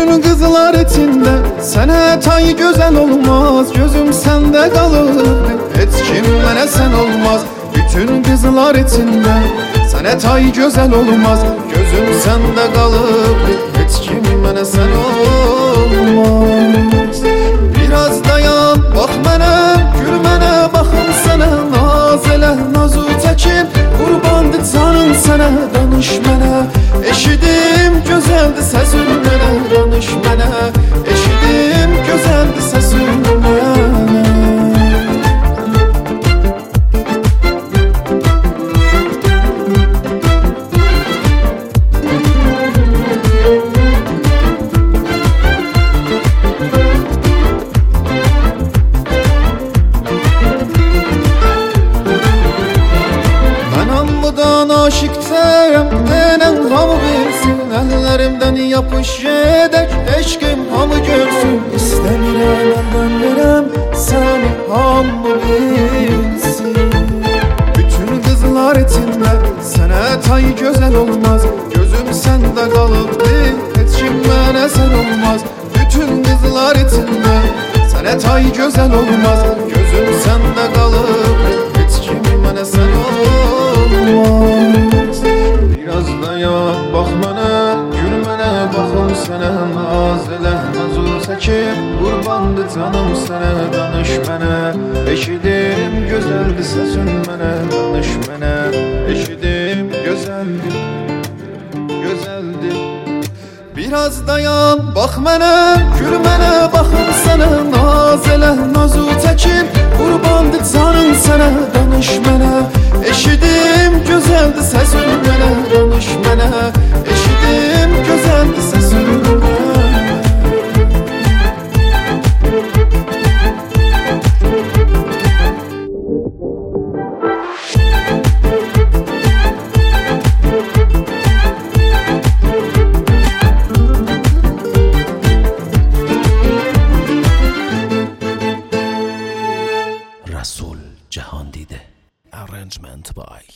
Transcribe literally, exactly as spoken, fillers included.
Bütün kızlar içinde sene tay güzel olmaz. Gözüm sende kalır, hiç kimlere sen olmaz. Bütün kızlar içinde sene tay güzel olmaz. Gözüm sende kalır, hiç kimlere sen olmaz. Biraz dayan, bak mənə, gül mənə, baxım sənə. Naz elə, nazu çəkin, qurbandı canım sənə. Danış mənə, eşidim gözəldi səsin mənə. Danış mənə, eşidim gözəldi səsin mənə. Aşıktayım, denen hamı bilsin. Ellerimden yapış edek, eşkim hamı görsün. İstemiyorum elden verem, seni hamı bilsin. Bütün kızlar içinde sene tay güzel olmaz. Gözüm sende kalıbdı, hiç kimlere sen olmaz. Bütün kızlar içinde sene tay güzel olmaz. Gözüm sende kalıbdı, hiç kimlere sen olmaz. Biraz dayan, bax mənə, gül mənə, baxım sənə. Naz elə, nazu çəkib, qurbandı canım sənə. Danış mənə, eşidim gözəldi səsin mənə. Danış mənə, eşidim gözəldi, gözəldi. Biraz dayan, bax mənə, gül mənə, baxım sənə. Naz elə, nazu çəkib, qurbandı canım sənə. Danış mənə, eşidim gözəldi səsin mənə. Danış mənə, eşidim gözəldi səsin mənə. Rasul Jahandide. Arrangement by